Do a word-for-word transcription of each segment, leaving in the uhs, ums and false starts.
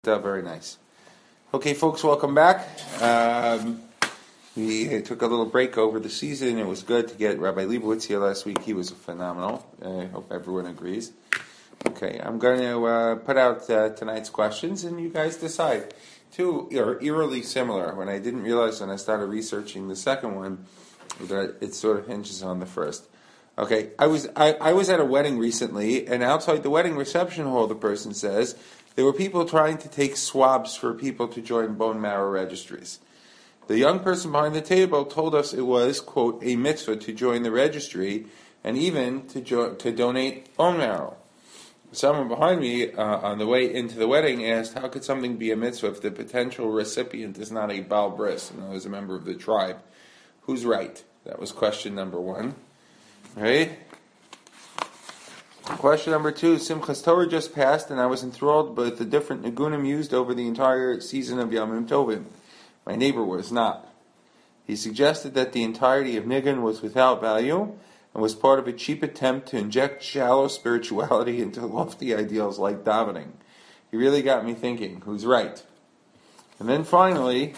Uh, very nice. Okay, folks, welcome back. Um, we took a little break over the season. It was good to get Rabbi Leibowitz here last week. He was phenomenal. I hope everyone agrees. Okay, I'm going to uh, put out uh, tonight's questions, and you guys decide. Two are eerily similar. When I didn't realize when I started researching the second one that it sort of hinges on the first. Okay, I was I, I was at a wedding recently, and outside the wedding reception hall, the person says, there were people trying to take swabs for people to join bone marrow registries. The young person behind the table told us it was, quote, a mitzvah to join the registry and even to jo- to donate bone marrow. Someone behind me uh, on the way into the wedding asked, how could something be a mitzvah if the potential recipient is not a Baal Bris, and is a member of the tribe? Who's right? That was question number one. Right? Question number two, Simchas Torah just passed, and I was enthralled by the different nigunim used over the entire season of Yamim Tovim. My neighbor was not. He suggested that the entirety of nigun was without value and was part of a cheap attempt to inject shallow spirituality into lofty ideals like davening. He really got me thinking, who's right? And then finally,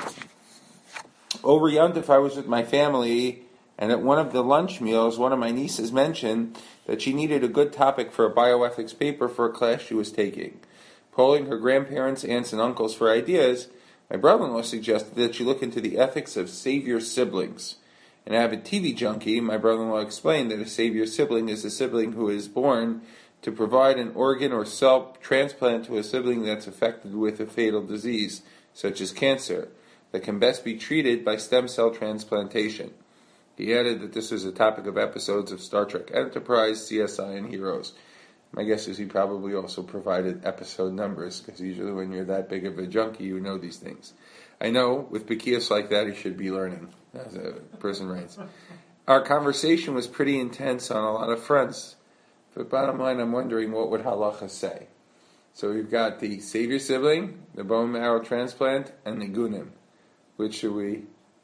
over Yom Tov I was with my family, and at one of the lunch meals, one of my nieces mentioned that she needed a good topic for a bioethics paper for a class she was taking. Polling her grandparents, aunts, and uncles for ideas, my brother-in-law suggested that she look into the ethics of savior siblings. An avid T V junkie, my brother-in-law explained that a savior sibling is a sibling who is born to provide an organ or cell transplant to a sibling that's affected with a fatal disease, such as cancer, that can best be treated by stem cell transplantation. He added that this was a topic of episodes of Star Trek Enterprise, C S I, and Heroes. My guess is he probably also provided episode numbers, because usually when you're that big of a junkie, you know these things. I know, with Bekias like that, he should be learning, as a person writes. Our conversation was pretty intense on a lot of fronts, but bottom line, I'm wondering what would halacha say. So we've got the savior sibling, the bone marrow transplant, and the gunim. Which should we...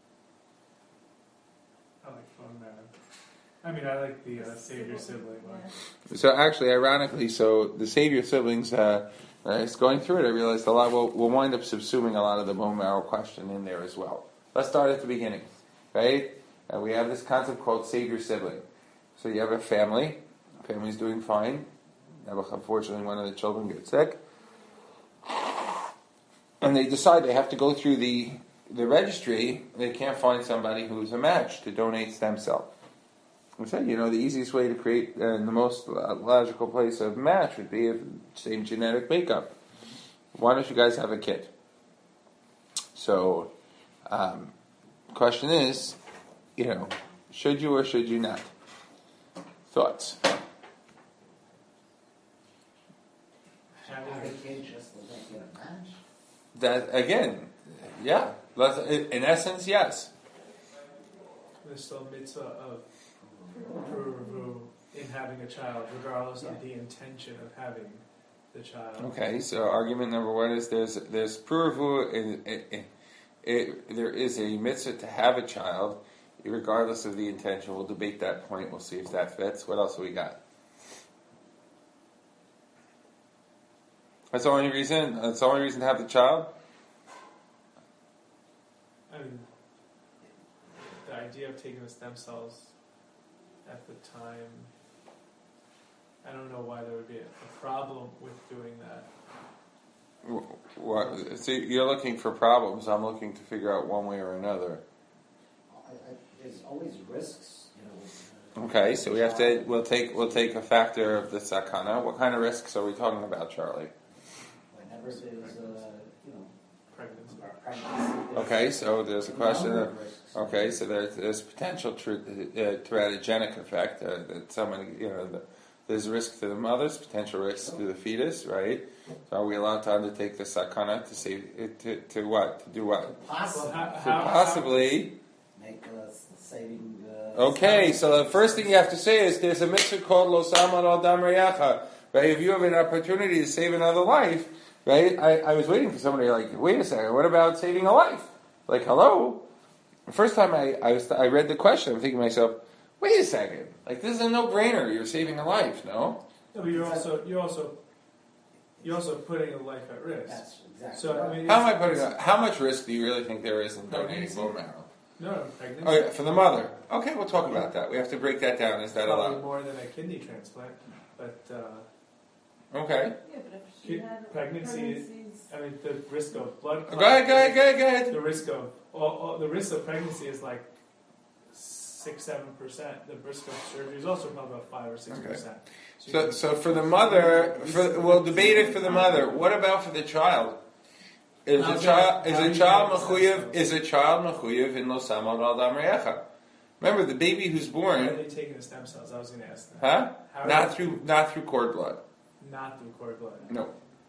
I mean, I like the uh, savior sibling one. So actually, ironically, so the savior siblings, uh, uh, going through it, I realized a lot, we'll, we'll wind up subsuming a lot of the bone marrow question in there as well. Let's start at the beginning, right? Uh, we have this concept called savior sibling. So you have a family, family's doing fine. Unfortunately, one of the children gets sick. And they decide they have to go through the, the registry, they can't find somebody who's a match to donate stem cell. I said, you know, the easiest way to create uh, the most logical place of match would be if same genetic makeup. Why don't you guys have a kid? So, um, question is, you know, should you or should you not? Thoughts? Have a kid just to make it a match? That again, yeah. In essence, yes. There's still a mitzvah of in having a child, regardless of the intention of having the child. Okay, so argument number one is there's there's pruvu, in, in, in, it, there is a mitzvah to have a child, regardless of the intention. We'll debate that point. We'll see if that fits. What else have we got? That's the only reason. That's the only reason to have the child. I mean, the idea of taking the stem cells at the time, I don't know why there would be a problem with doing that. What? So you're looking for problems. I'm looking to figure out one way or another. I, I, there's always risks, you know. Okay, so we have to. We'll take. We'll take a factor of the sakana. What kind of risks are we talking about, Charlie? Whenever there's, uh, you know, Pregnancy. pregnancy. Okay, so there's a question of. risks. Okay, so there's, there's potential tr- uh, teratogenic effect uh, that someone, you know, the, there's risk to the mothers, potential risk to the fetus, right? So are we allowed to undertake the sakana to save it to, to what? To do what? Possibly. Well, how, To how, possibly. Make a saving. Uh, Okay, so the first thing you have to say is there's a mitzvah called lo samad al dam reyacha, right? If you have an opportunity to save another life, right? I, I was waiting for somebody like, wait a second, what about saving a life? Like, hello? The first time I, I, was, I read the question, I'm thinking to myself, wait a second, like this is a no-brainer. You're saving a life, no? No, but you're also you're also you're also putting a life at risk. That's exactly So, I right. mean, How am I it's- putting? it's- A, how much risk do you really think there is in donating Pregnancy? bone marrow? No, no, pregnancy. Oh, yeah, for the mother. Okay, we'll talk about that. We have to break that down. Is that Probably allowed? more than a kidney transplant, but uh, Okay. Yeah, but if she Ki- had pregnancy- pregnancies, I mean the risk of blood. Go ahead, go ahead, go ahead, go ahead. The risk of all, all, the risk of pregnancy is like six, seven percent. The risk of surgery is also probably about five or six percent. So, so for the mother, for, we'll debate it for the mother. What about for the child? Is a How's child that- is how a do you child get the mechuyev cells? is a child mechuyev in lo samad al dam re'echa? Remember, the baby who's How are born, they taking the stem cells? I was going to ask that. huh? How are Not they- through not through cord blood. not through cord blood. No.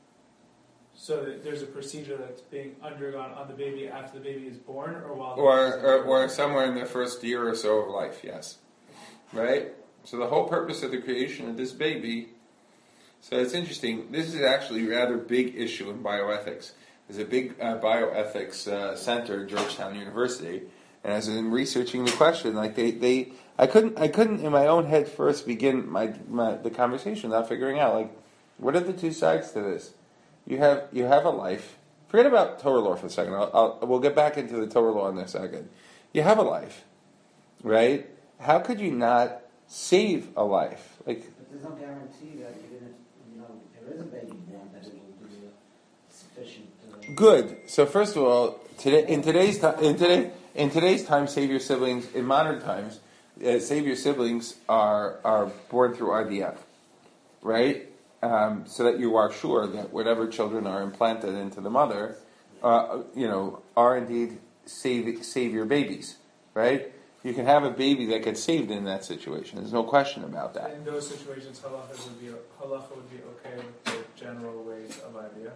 So that there's a procedure that's being undergone on the baby after the baby is born, or while. the Or, baby's or in or labor? somewhere in the first year or so of life. Yes. Right. So the whole purpose of the creation of this baby. So it's interesting. This is actually a rather big issue in bioethics. There's a big uh, bioethics uh, center at Georgetown University, and as I'm researching the question, like they, they, I couldn't, I couldn't in my own head first begin my, my the conversation without figuring out like, what are the two sides to this? You have, you have a life. Forget about Torah law for a second. I'll, I'll, we'll get back into the Torah law in a second. You have a life, right? How could you not save a life? Like, But there's no guarantee that you're gonna, you know, there is a baby born that it will be uh, sufficient. Uh, good. So first of all, today in today's time, in today in today's time, save your siblings. In modern times, uh, save your siblings are are born through I V F, right? Um, so that you are sure that whatever children are implanted into the mother, uh, you know, are indeed save save your babies, right? You can have a baby that gets saved in that situation. There's no question about that. In those situations, halacha would be halacha would be okay with the general ways of I V F.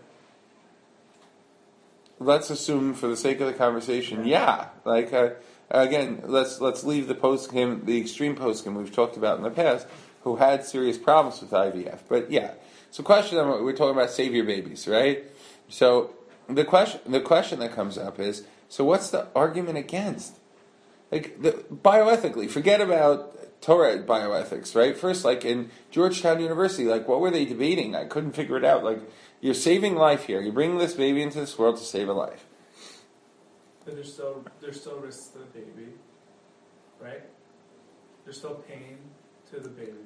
Let's assume, for the sake of the conversation, yeah. Like uh, again, let's let's leave the poskim, the extreme poskim we've talked about in the past, who had serious problems with I V F. But yeah, so question we're talking about save your babies, right? So the question the question that comes up is, so what's the argument against? Like the, bioethically, forget about Torah bioethics, right? First, like in Georgetown University, like what were they debating? I couldn't figure it out. Like you're saving life here. You're bringing this baby into this world to save a life. But there's still there's still risks to the baby, right? There's still pain to the baby.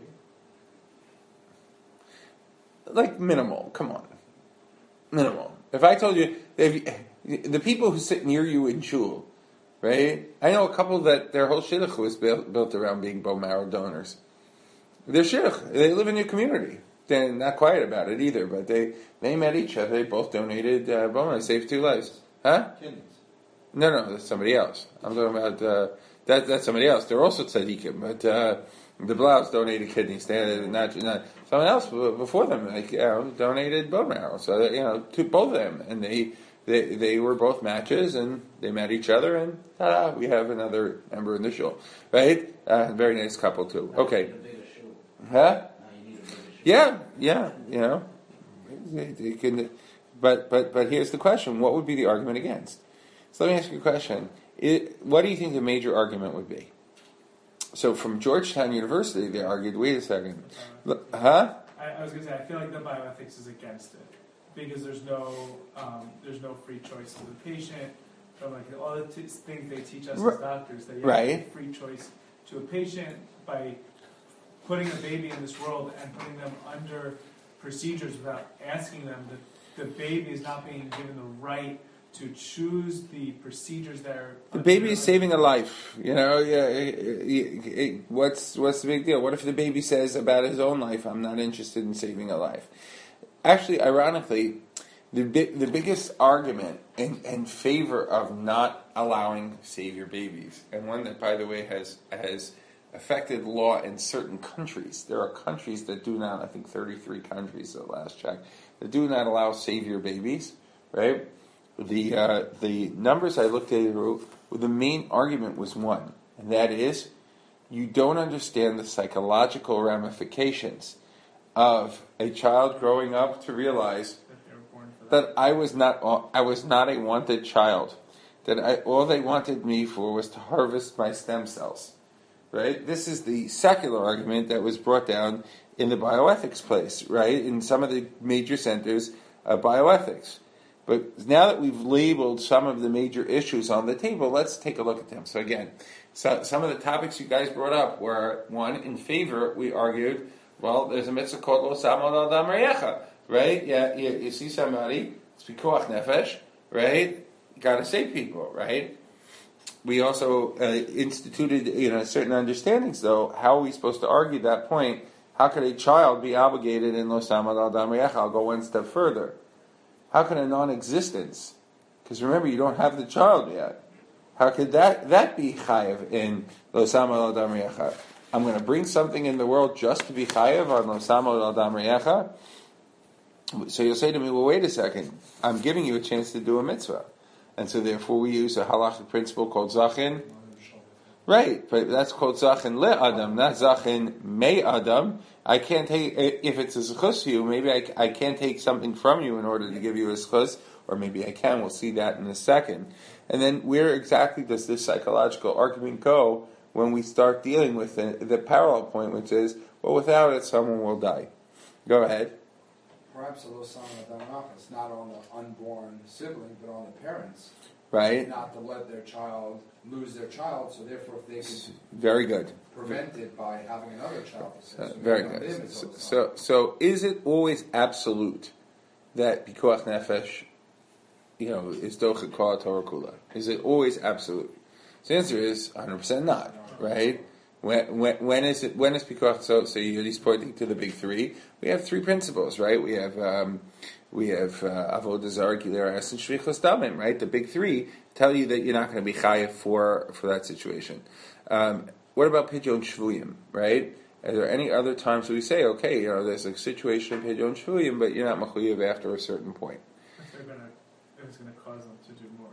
Like minimal. Come on, minimal. If I told you, if you, the people who sit near you in shul, right? I know a couple that their whole shidduch was built, built around being bone marrow donors. They're shidduch. They live in your community. They're not quiet about it either, but they, they met each other. They both donated uh, bone marrow, saved two lives. Huh? Kidneys. No, no, that's somebody else. I'm talking about uh, that. That's somebody else. They're also tzaddikim, but uh, the Blaus donated kidneys. They had not, not someone else before them, like you know, donated bone marrow. So that, you know, to both of them, and they, they they were both matches, and they met each other, and ta-da, we have another member in the shul, right? Uh, very nice couple too. now Okay, You need a bigger shoe. huh? Now you need a bigger shoe. Yeah, yeah, you know, you you can, but but but here's the question: what would be the argument against? So let me ask you a question: it, what do you think the major argument would be? So from Georgetown University, they argued. Wait a second, Look, huh? I, I was going to say I feel like the bioethics is against it because there's no um, there's no free choice to the patient. From like all the t- things they teach us Right. as doctors, that you Right. have free choice to a patient by putting a baby in this world and putting them under procedures without asking them. The, the baby is not being given the right to choose the procedures that are. The baby is saving a life. You know, yeah. It, it, it, what's what's the big deal? What if the baby says about his own life, "I'm not interested in saving a life"? Actually, ironically, the bi- the biggest argument in, in favor of not allowing save your babies, and one that, by the way, has has affected law in certain countries. There are countries that do not. I think thirty-three countries at last check that do not allow save your babies. Right. The uh, the numbers I looked at, the main argument was one, and that is, you don't understand the psychological ramifications of a child growing up to realize That they were born for that. that I was not I was not a wanted child, that I, all they wanted me for was to harvest my stem cells. Right? This is the secular argument that was brought down in the bioethics place, right? In some of the major centers of bioethics. But now that we've labeled some of the major issues on the table, let's take a look at them. So again, so some of the topics you guys brought up were, one, in favor, we argued, well, there's a mitzvah called Lo Samad Al Dam Reyecha, right? Yeah, you, you see somebody, it's Pikuach Nefesh, right? You got to save people, right? We also uh, instituted, you know, certain understandings, though. How are we supposed to argue that point? How could a child be obligated in Lo Samad Al Dam Reyecha? I'll go one step further. How can a non-existence? Because remember, you don't have the child yet. How could that that be chayev in Lo Samad Al Dam Reyecha? I'm going to bring something in the world just to be chayev on Lo Samad Al Dam Reyecha. So you'll say to me, well, wait a second. I'm giving you a chance to do a mitzvah. And so therefore we use a halachic principle called zachin. Right, but that's called zachin le adam, not zachin me adam. I can't take, if it's a zechus to you, maybe I, I can't take something from you in order to give you a zechus, or maybe I can. We'll see that in a second. And then where exactly does this psychological argument go when we start dealing with the, the parallel point, which is, well, without it, someone will die. Go ahead. Perhaps a little something like that. It's not on the unborn sibling, but on the parents. Right. Not to let their child lose their child, so therefore if they could very good prevent it by having another child. So uh, very good. So, so, so is it always absolute that Pikuach Nefesh, you know, is Docha Kol Torah Kula? Is it always absolute? So the answer is one hundred percent not, right? When, when, when is it? When is Pikuach? So, so you're at least pointing to the big three. We have three principles, right? We have um, we have uh, Avodah Zarah, Gilei Arayos, and Shvichas Damim, right? The big three tell you that you're not going to be chayav for for that situation. Um, what about Pidyon Shvuyim, right? Are there any other times we say, okay, you know, there's a situation of Pidyon Shvuyim, but you're not mechuyev after a certain point? If they're gonna, if it's going to cause them to do more.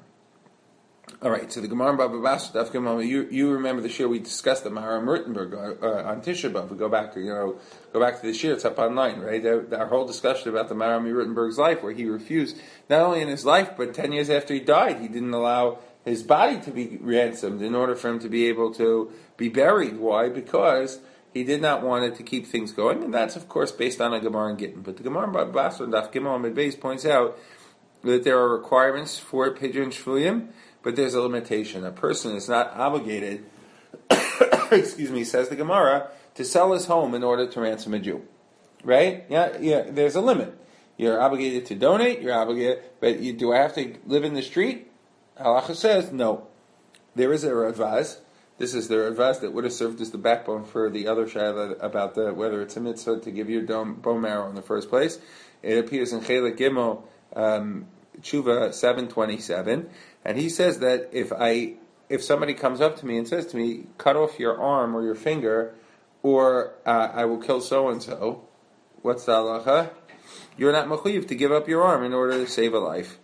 All right, so the Gemara Baba Basra, Daf Gimel, you you remember the shir we discussed the Maharam Rutenberg uh, on Tisha B'av. We go back to you know go back to the shir. It's up online, right? Our, our whole discussion about the Maharam Rutenberg's life, where he refused not only in his life, but ten years after he died, he didn't allow his body to be ransomed in order for him to be able to be buried. Why? Because he did not want it to keep things going, and that's of course based on a Gemara and Gittin. But the Gemara Baba Basra, Daf Gimel Amud Beis points out that there are requirements for Pidyon Shvuyim. But there's a limitation. A person is not obligated, excuse me, says the Gemara, to sell his home in order to ransom a Jew. Right? Yeah, yeah. There's a limit. You're obligated to donate, you're obligated, but you, do I have to live in the street? Halacha says, no. There is a Ravaz. This is the Ravaz that would have served as the backbone for the other shayla about the whether it's a mitzvah to give your dome, bone marrow in the first place. It appears in Chelek Gimel, um, Tshuva seven twenty-seven. And he says that if I, if somebody comes up to me and says to me, cut off your arm or your finger, or uh, I will kill so and so, what's the halacha? You're not mechuyev to give up your arm in order to save a life.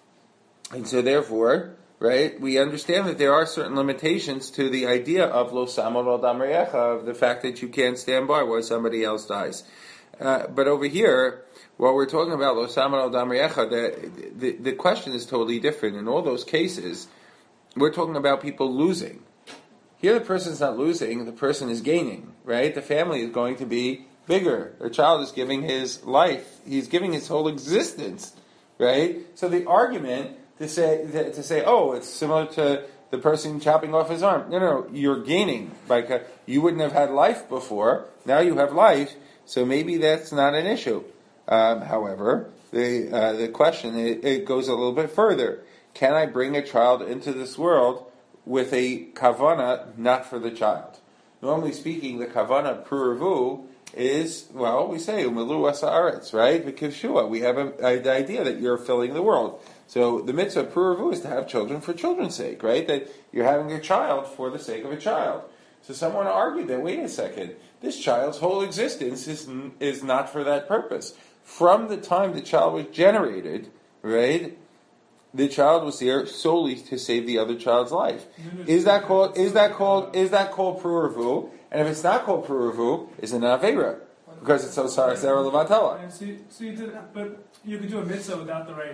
And so therefore, right, we understand that there are certain limitations to the idea of lo samad al dam reyecha, of the fact that you can't stand by while somebody else dies. Uh, but over here, while we're talking about lo samad al dam reyecha, the, the the question is totally different. In all those cases, we're talking about people losing. Here, the person's not losing; the person is gaining. Right? The family is going to be bigger. The child is giving his life; he's giving his whole existence. Right? So the argument to say to say, oh, it's similar to the person chopping off his arm. No, no, no. You're gaining. Like a, you wouldn't have had life before. Now you have life. So maybe that's not an issue. Um, however, the uh, the question it, it goes a little bit further. Can I bring a child into this world with a kavana not for the child? Normally speaking, the kavana puravu is, well, we say umilu asaaretz, right? V'kivshua. We have a, a, the idea that you're filling the world. So the mitzvah puravu is to have children for children's sake, right? That you're having a child for the sake of a child. So someone argued that, wait a second, this child's whole existence is is not for that purpose. From the time the child was generated, right, the child was there solely to save the other child's life. Is that called? Is that called? Is that called puravu? And if it's not called puravu, is it an avera? Because it's so sorry, Sarah Levatella. So you, so you did, but you could do a mitzvah without the right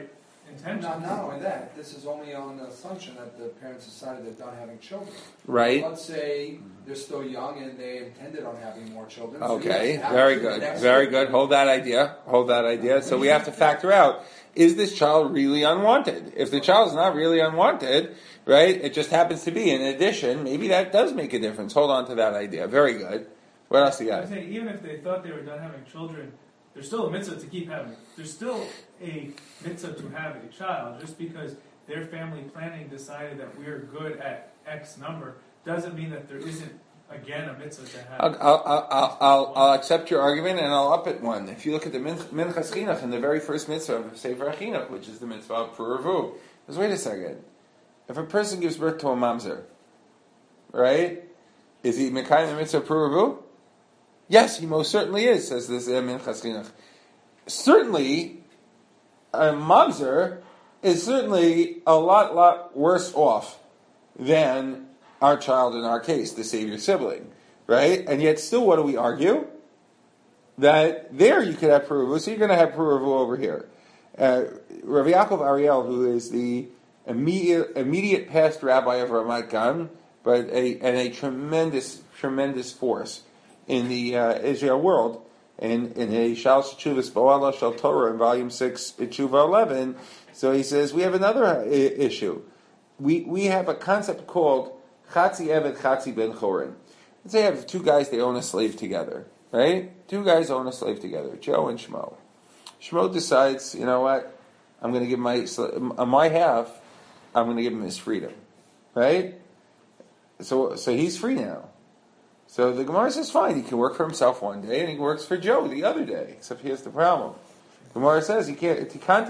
intention. Not, not only that, this is only on the assumption that the parents decided they're done having children. Right. Let's say they're still young and they intended on having more children. So Okay, yes, very absolutely, good, next very year. good. Hold that idea. Hold that idea. So we have to factor out, is this child really unwanted? If the child is not really unwanted, right, it just happens to be. In addition, maybe that does make a difference. Hold on to that idea. Very good. What else you I got? was saying, even if they thought they were done having children, there's still a mitzvah to keep having. There's still a mitzvah to have a child. Just because their family planning decided that we're good at X number doesn't mean that there isn't, again, a mitzvah to have. I'll, I'll, I'll, I'll, I'll accept your argument and I'll up it one. If you look at the Min- Minchas Chinuch and the very first mitzvah of Sefer Chinuch, which is the mitzvah of Puravu, is wait a second. If a person gives birth to a mamzer, right, is he Mekayim the mitzvah of Puravu? Yes, he most certainly is, says this Minchas Chinuch. Certainly, a mamzer is certainly a lot, lot worse off than our child in our case, the Savior sibling, right? And yet still, what do we argue? That there you could have Puravu, so you're going to have Puravu over here. Uh, Rav Yaakov Ariel, who is the immediate, immediate past rabbi of Ramat Gan, but a, and a tremendous, tremendous force in the uh, Israel world, and in a Shal Shechuvas Bo'ala Shal Torah in volume six, Tshuva eleven, so he says, we have another I- issue. We we have a concept called Chatzi Eved, Chatzi Ben Chorin. Let's say you have two guys, they own a slave together, right? Two guys own a slave together, Joe and Shmo. Shmo decides, you know what, I'm going to give my, on my half, I'm going to give him his freedom, right? So so he's free now. So the Gemara says, fine, he can work for himself one day, and he works for Joe the other day, except here's the problem. The Gemara says, he can't,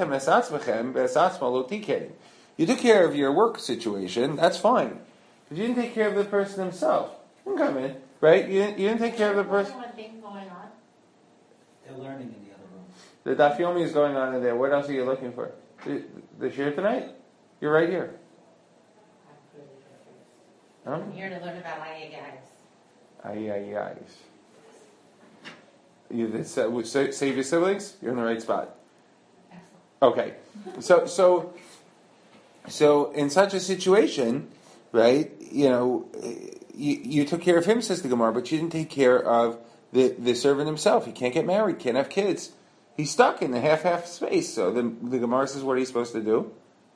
you took care of your work situation, that's fine. But you didn't take care of the person himself. You can come in, right? You didn't, you didn't take care of the person. One thing going on. They're learning in the other room. The Daf Yomi is going on in there. What else are you looking for? The, the shir tonight? You're right here. Huh? I'm here to learn about I A guys. Aye, aye, aye. You this, uh, with sa- save your siblings? You're in the right spot. Excellent. Okay. So, so, so in such a situation, right, you know, you, you took care of him, says the Gemara, but you didn't take care of the, the servant himself. He can't get married, can't have kids. He's stuck in the half-half space. So the, the Gemara says, what are you supposed to do?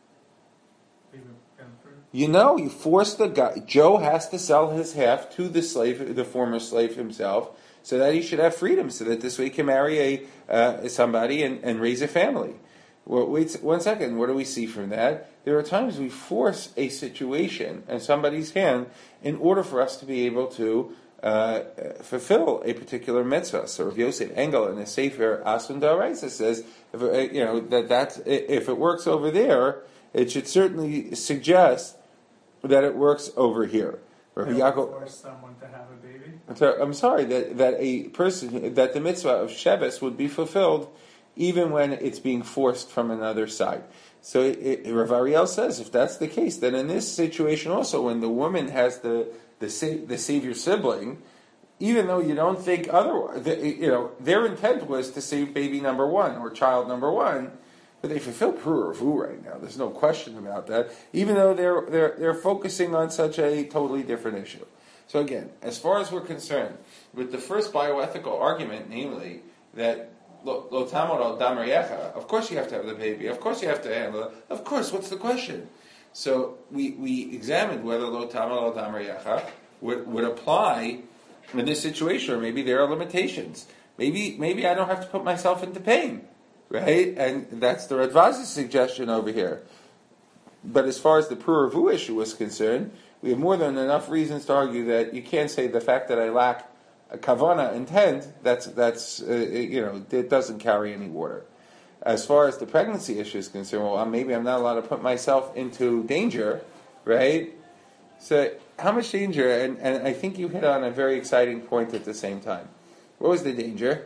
Leave him- get him free. You know, you force the guy. Joe has to sell his half to the slave, the former slave himself, so that he should have freedom, so that this way he can marry a uh, somebody and, and raise a family. Well, wait one second. What do we see from that? There are times we force a situation in somebody's hand in order for us to be able to uh, fulfill a particular mitzvah. So Rav Yosef Engel in the Sefer Asun D'Oraisa says, if it, you know that that's, if it works over there, it should certainly suggest that it works over here. Rav They Yaakov, don't force someone to have a baby. so, I'm sorry that, that a person that the mitzvah of Sheves would be fulfilled even when it's being forced from another side. So it, it, Rav Ariel says if that's the case, then in this situation also, when the woman has the the, sa- the savior sibling, even though you don't think otherwise, the, you know, their intent was to save baby number one or child number one, but they fulfill Puravu right now. There's no question about that. Even though they're they're they're focusing on such a totally different issue. So again, as far as we're concerned, with the first bioethical argument, namely that lo tamod al damaryecha, of course you have to have the baby, of course you have to handle it, of course, what's the question? So we, we examined whether lo tamod al damaryecha would, would apply in this situation, or maybe there are limitations. Maybe maybe I don't have to put myself into pain, right? And that's the Radvaz's suggestion over here. But as far as the Puravu issue was concerned, we have more than enough reasons to argue that you can't say the fact that I lack a kavana intent, that's, that's uh, you know, it doesn't carry any water. As far as the pregnancy issue is concerned, well, maybe I'm not allowed to put myself into danger, right? So how much danger? And, and I think you hit on a very exciting point at the same time. What was the danger?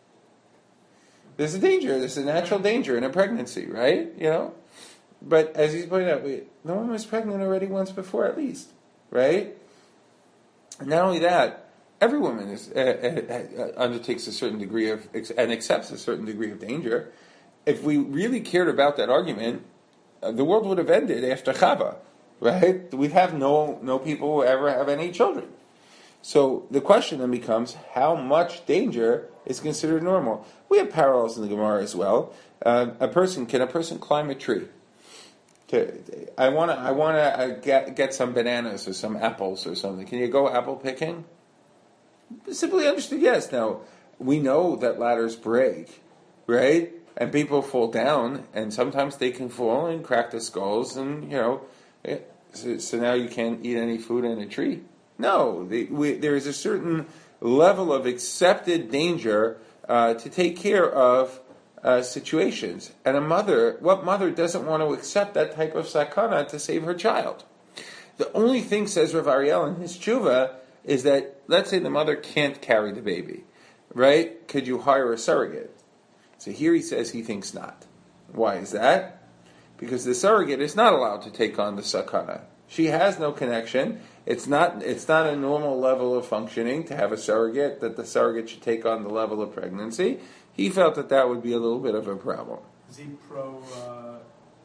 There's a danger. There's a natural danger in a pregnancy, right? You know? But as he's pointing out, we, no one was pregnant already once before, at least, right? And not only that, every woman is, uh, uh, uh, undertakes a certain degree of and accepts a certain degree of danger. if we really cared about that argument, uh, the world would have ended after Chava, right? We'd have no no people who ever have any children. So the question then becomes, how much danger is considered normal? We have parallels in the Gemara as well. Uh, a person can a person climb a tree? To, I want to I want to uh, get get some bananas or some apples or something. Can you go apple picking? Simply understood, yes. Now we know that ladders break, right? And people fall down, and sometimes they can fall and crack their skulls, and you know, it, so, so now you can't eat any food in a tree. No, the, we, there is a certain level of accepted danger uh, to take care of uh, situations. And a mother, what mother doesn't want to accept that type of sakana to save her child? The only thing, says Rav Ariel in his tshuva, is that, let's say the mother can't carry the baby, right? Could you hire a surrogate? So here he says he thinks not. Why is that? Because the surrogate is not allowed to take on the sakana. She has no connection. It's not it's not a normal level of functioning to have a surrogate, that the surrogate should take on the level of pregnancy. He felt that that would be a little bit of a problem. Is he pro uh,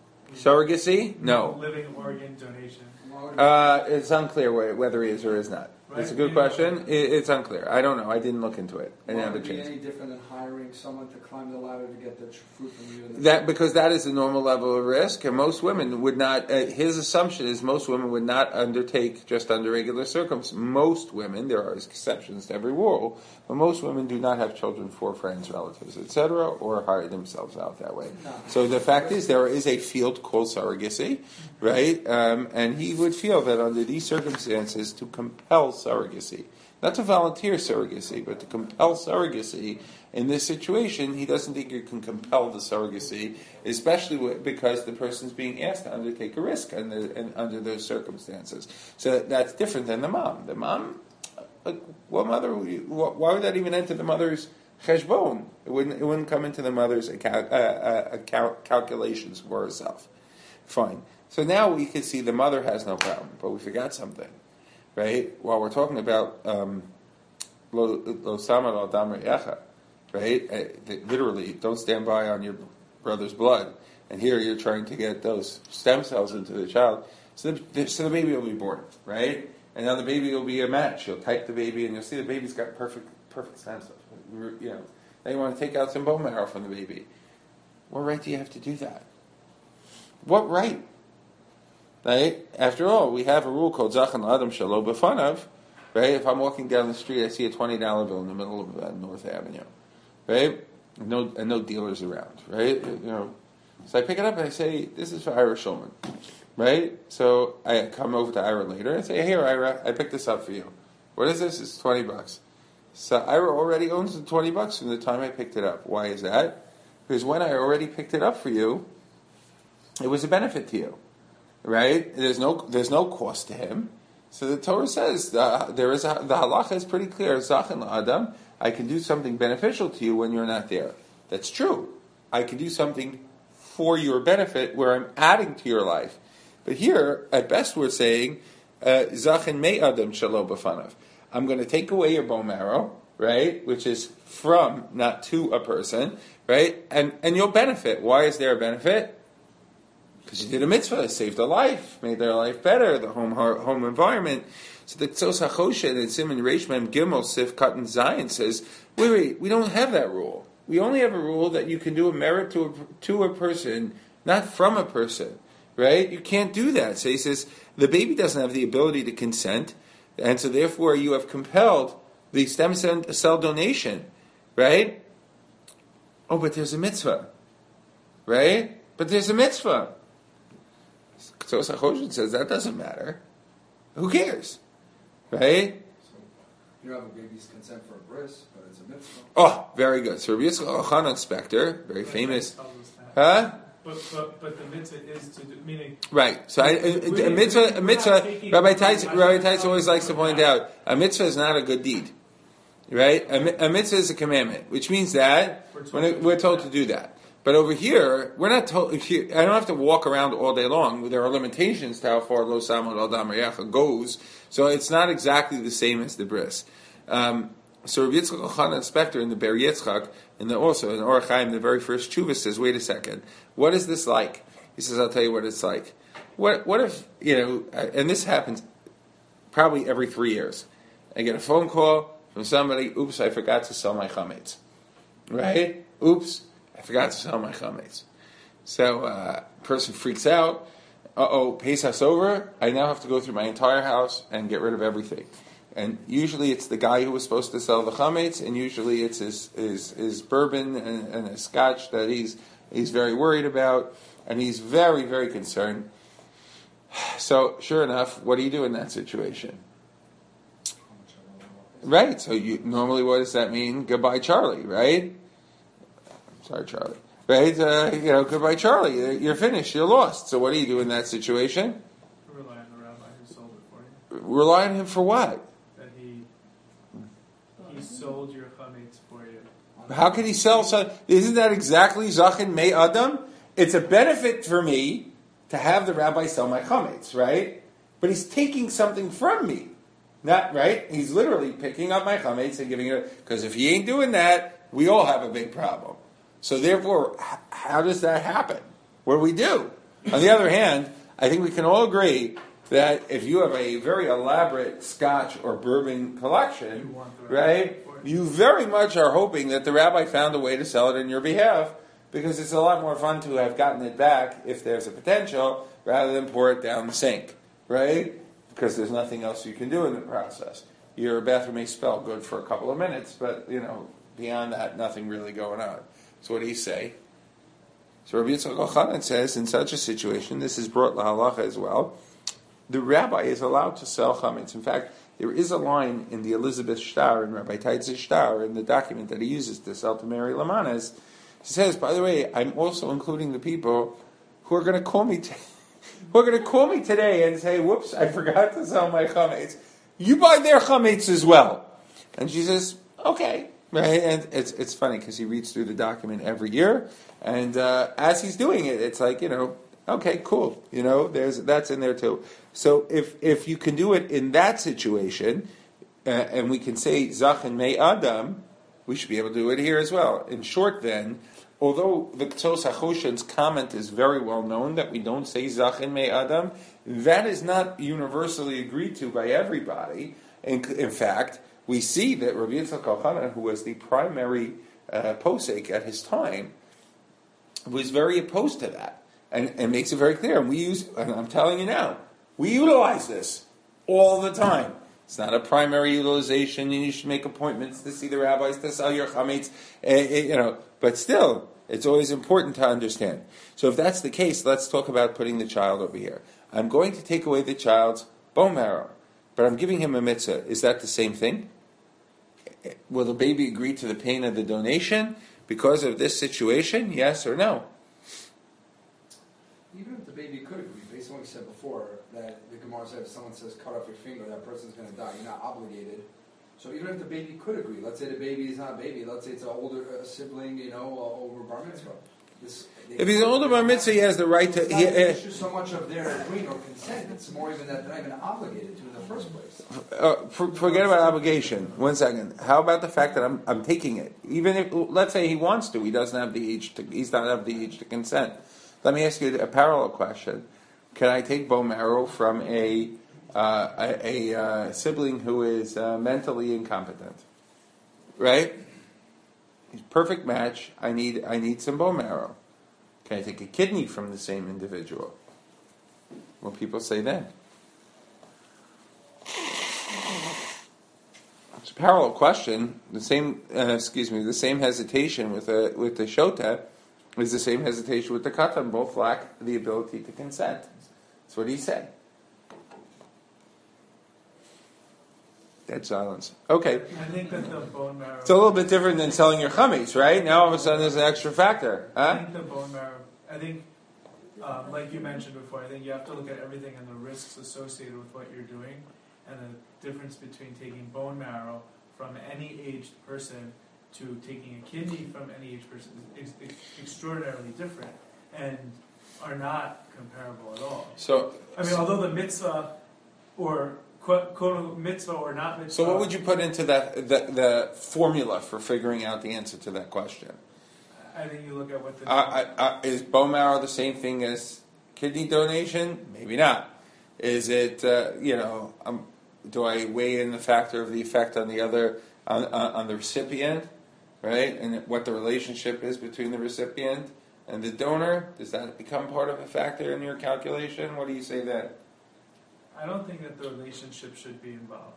Surrogacy? No. living organ donation? Uh, it's unclear whether he is or is not. Right? It's a good You know- question. It, it's unclear. I don't know. I didn't look into it. I didn't Why have a would it be chance. any different than hiring someone to climb the ladder to get the tr- fruit from you? And the That because that is a normal level of risk, and most women would not. Uh, his assumption is most women would not undertake just under regular circumstances. Most women, there are exceptions to every rule, but most women do not have children for friends, relatives, et cetera, or hire themselves out that way. No. So the fact is, there is a field called surrogacy, right? Um, and he would feel that under these circumstances, to compel surrogacy. Not to volunteer surrogacy, but to compel surrogacy. In this situation, he doesn't think you can compel the surrogacy, especially because the person is being asked to undertake a risk under, and under those circumstances. So that's different than the mom. The mom, like, what mother? would you- Why would that even enter the mother's cheshbon? It wouldn't. It wouldn't come into the mother's account, uh, uh, account calculations for herself. Fine. So now we can see the mother has no problem, but we forgot something. Right? While we're talking about um, lo lo samad al dam re'echa, right? Uh, th- literally, don't stand by on your brother's blood. And here you're trying to get those stem cells into the child. So the, so the baby will be born, right? And now the baby will be a match. You'll type the baby, and you'll see the baby's got perfect perfect stem cells. You know, now you want to take out some bone marrow from the baby. What right do you have to do that? What right? Right? After all, we have a rule called Zachan Adam Shalo B'fanav. Right? If I'm walking down the street, I see a twenty dollar bill in the middle of uh, North Avenue. Right? No, and no dealers around. Right? You know. So I pick it up and I say, "This is for Ira Shulman." Right? So I come over to Ira later and say, "Here, Ira, I picked this up for you. What is this? It's twenty bucks." So Ira already owns the twenty bucks from the time I picked it up. Why is that? Because when I already picked it up for you, it was a benefit to you. Right? There's no there's no cost to him. So the Torah says uh, there is a, the halacha is pretty clear. Zachan Adam, I can do something beneficial to you when you're not there. That's true. I can do something for your benefit where I'm adding to your life. But here, at best, we're saying Zachan Me Adam Shalo B'fanav. I'm going to take away your bone marrow, right? Which is from, not to a person, right? And and you'll benefit. Why is there a benefit? Because you did a mitzvah, saved a life, made their life better, the home home environment. So the Tzos HaChoshen and Simon Reish Mem Gimel Sif Katan Zion says, wait, wait, we don't have that rule. We only have a rule that you can do a merit to a, to a person, not from a person, right? You can't do that. So he says, the baby doesn't have the ability to consent, and so therefore you have compelled the stem cell donation, right? Oh, but there's a mitzvah, right? But there's a mitzvah. So Sachoshin says that doesn't matter. Who cares? Right? You don't have a baby's consent for a bris, but it's a mitzvah. Oh, very good. So Rabbi Yisrael Elchanan Spector, very famous. Tells us that. Huh? But, but, but the mitzvah is to do, meaning Right. So I, a, a mitzvah, a mitzvah, Rabbi Tice, Rabbi Tice always likes to point out, a mitzvah is not a good deed. Right? A, mi- a mitzvah is a commandment, which means that We're told when to it, do we're told that. to do that. But over here, we're not told. Here, I don't have to walk around all day long. There are limitations to how far Lo Samad Al Dam Re'echa goes, so it's not exactly the same as the bris. Um, So Rabbi Yitzchak Elchanan Spector in the Ber Yitzchak, and the, also in Orach Chaim, the very first tshuva says, wait a second, what is this like? He says, I'll tell you what it's like. What what if, you know, and this happens probably every three years. I get a phone call from somebody, oops, I forgot to sell my chametz. Right? Oops, I forgot to sell my chametz. So, uh, person freaks out, uh-oh, Pesach's over, I now have to go through my entire house and get rid of everything. And usually it's the guy who was supposed to sell the chametz, and usually it's his his, his bourbon and, and his scotch that he's he's very worried about, and he's very, very concerned. So, sure enough, what do you do in that situation? Right, so you normally what does that mean? Goodbye, Charlie, right? Sorry, Charlie. Right, uh, you know, goodbye, Charlie. You're finished, you're lost. So what do you do in that situation? Rely on the rabbi who sold it for you. Rely on him for what? He sold your chametz for you. How can he sell something? Isn't that exactly Zachin Mei Adam? It's a benefit for me to have the rabbi sell my chametz, right? But he's taking something from me. Not, right? He's literally picking up my chametz and giving it, because if he ain't doing that, we all have a big problem. So therefore, how does that happen? What do we do? On the other hand, I think we can all agree that if you have a very elaborate Scotch or bourbon collection, right, you very much are hoping that the rabbi found a way to sell it in your behalf, because it's a lot more fun to have gotten it back if there's a potential, rather than pour it down the sink, right? Because there's nothing else you can do in the process. Your bathroom may smell good for a couple of minutes, but, you know, beyond that, nothing really going on. So what do you say? So Rabbi Yitzchak Elchanan says, in such a situation, this is brought lahalacha as well, the rabbi is allowed to sell chametz. In fact, there is a line in the Elizabeth Shtar, in Rabbi Taitz's Shtar, in the document that he uses to sell to Mary Lamanes. He says, by the way, I'm also including the people who are going to call me t- who are going to call me today and say, whoops, I forgot to sell my chametz. You buy their chametz as well. And she says, okay. Right? And it's it's funny because he reads through the document every year, and uh, as he's doing it, it's like, you know, okay, cool. You know, there's that's in there too. So if if you can do it in that situation, uh, and we can say Zachin Mei Adam, we should be able to do it here as well. In short, then, although the Ktsos HaChoshen's comment is very well known that we don't say Zachin Mei Adam, that is not universally agreed to by everybody. In, in fact, we see that Rabbi Yitzchak Elchanan, who was the primary uh, posek at his time, was very opposed to that, and, and makes it very clear. And we use, and I'm telling you now, we utilize this all the time. It's not a primary utilization, and you should make appointments to see the rabbis to sell your chametz, uh, you know. But still, it's always important to understand. So if that's the case, let's talk about putting the child over here. I'm going to take away the child's bone marrow, but I'm giving him a mitzvah. Is that the same thing? Will the baby agree to the pain of the donation because of this situation? Yes or no? Even if the baby could agree, based on what you said before, that the Gemara said if someone says cut off your finger, that person's going to die. You're not obligated. So even if the baby could agree, let's say the baby is not a baby, let's say it's an older uh, sibling, you know, uh, over bar mitzvah. This, if he's an older bar mitzvah, he has the right to. It's not He, an uh, issue so much of their agreeing or consent. It's more even that they're not even obligated to in the first place. uh, for, forget about obligation. One second. How about the fact that I'm I'm taking it? Even if, let's say he wants to, he doesn't have the age to. He's not have the age to consent. Let me ask you a parallel question. Can I take bone marrow from a uh, a, a uh, sibling who is uh, mentally incompetent? Right? Perfect match. I need I need some bone marrow. Can I take a kidney from the same individual? What people say then? It's a parallel question. The same, uh, excuse me, the same hesitation with the with the shota is the same hesitation with the katan. Both lack the ability to consent. That's what he said. Dead silence. Okay. I think that the bone marrow. It's a little bit different than selling your chametz, right? Now all of a sudden there's an extra factor. I Huh? think the bone marrow. I think, um, like you mentioned before, I think you have to look at everything and the risks associated with what you're doing, and the difference between taking bone marrow from any aged person to taking a kidney from any aged person is ex- extraordinarily different, and are not comparable at all. So, I mean, although the mitzvah or quote, quote mitzvah or not mitzvah. So what would you put into that the, the formula for figuring out the answer to that question? I think you look at what the Uh, uh, uh, is bone marrow the same thing as kidney donation? Maybe not. Is it, uh, you know, um, do I weigh in the factor of the effect on the other, on, on, on the recipient, right? And what the relationship is between the recipient and the donor? Does that become part of a factor in your calculation? What do you say then? I don't think that the relationship should be involved.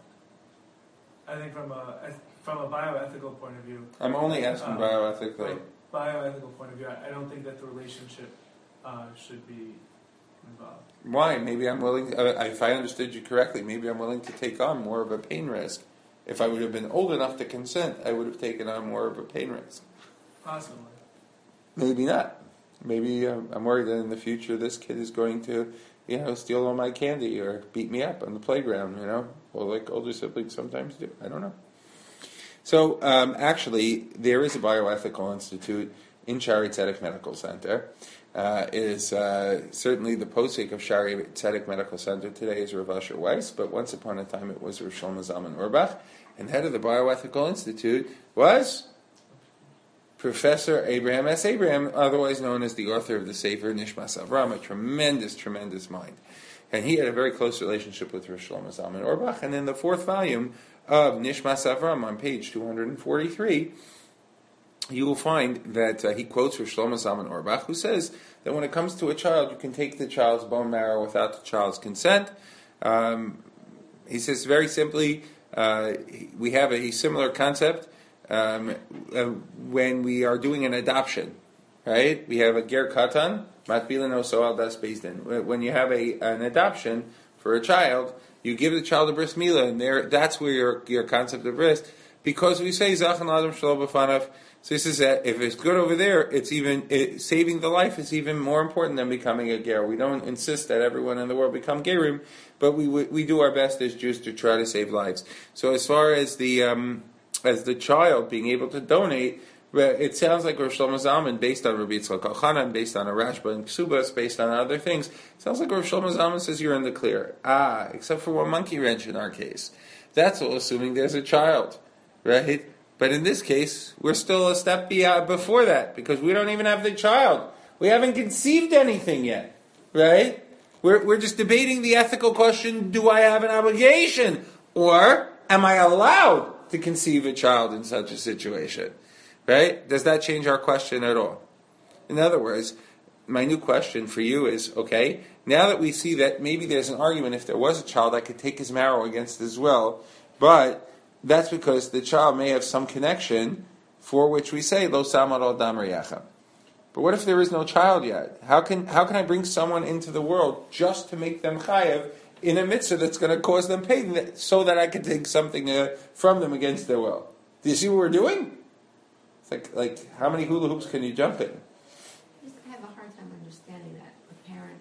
I think from a from a bioethical point of view. I'm only asking um, bioethically. From a bioethical point of view, I, I don't think that the relationship uh, should be involved. Why? Maybe I'm willing, uh, if I understood you correctly, maybe I'm willing to take on more of a pain risk. If I would have been old enough to consent, I would have taken on more of a pain risk. Possibly. Maybe not. Maybe um, I'm worried that in the future this kid is going to, you know, steal all my candy or beat me up on the playground, you know, or like older siblings sometimes do. I don't know. So um, actually, there is a bioethical institute in Shari Tzedek Medical Center. Uh, it is uh, certainly the posek of Shari Tzedek Medical Center today is Rav Asher Weiss, but once upon a time it was Rav Shlomo Zalman Auerbach, and head of the Bioethical Institute was Professor Abraham S. Abraham, otherwise known as the author of the Sefer Nishmas Avram, a tremendous, tremendous mind. And he had a very close relationship with Rav Shlomo Zalman Auerbach, and in the fourth volume of Nishmas Avram on page two forty-three, you will find that uh, he quotes Rav Shlomo Zalman Auerbach, who says that when it comes to a child, you can take the child's bone marrow without the child's consent. Um, he says very simply, uh, we have a, a similar concept um, uh, when we are doing an adoption, right? We have a ger katan, matbilan oso al das beis din. When you have a an adoption for a child, you give the child a bris milah, and there, that's where your your concept of bris, because we say zachan adam shelo b'fanav. So he says that if it's good over there, it's even it, saving the life is even more important than becoming a ger. We don't insist that everyone in the world become gerim, but we we do our best as Jews to try to save lives. So as far as the um, as the child being able to donate, it sounds like Rav Shlomo Zalman, based on Rabbi Yitzchak Elchanan, based on a Rashba and Ksubas, based on other things, sounds like Rav Shlomo Zalman says you're in the clear. Ah, except for one monkey wrench in our case. That's all assuming there's a child, right? But in this case, we're still a step before that, because we don't even have the child. We haven't conceived anything yet, right? We're, we're just debating the ethical question, do I have an obligation? Or am I allowed to conceive a child in such a situation? Right? Does that change our question at all? In other words, my new question for you is, okay, now that we see that maybe there's an argument, if there was a child, I could take his marrow against his will, but that's because the child may have some connection for which we say, lo samad al dam riyachem. But what if there is no child yet? How can how can I bring someone into the world just to make them chayav in a mitzvah that's going to cause them pain, so that I can take something uh, from them against their will? Do you see what we're doing? It's like, like how many hula hoops can you jump in? I just have a hard time understanding that a parent,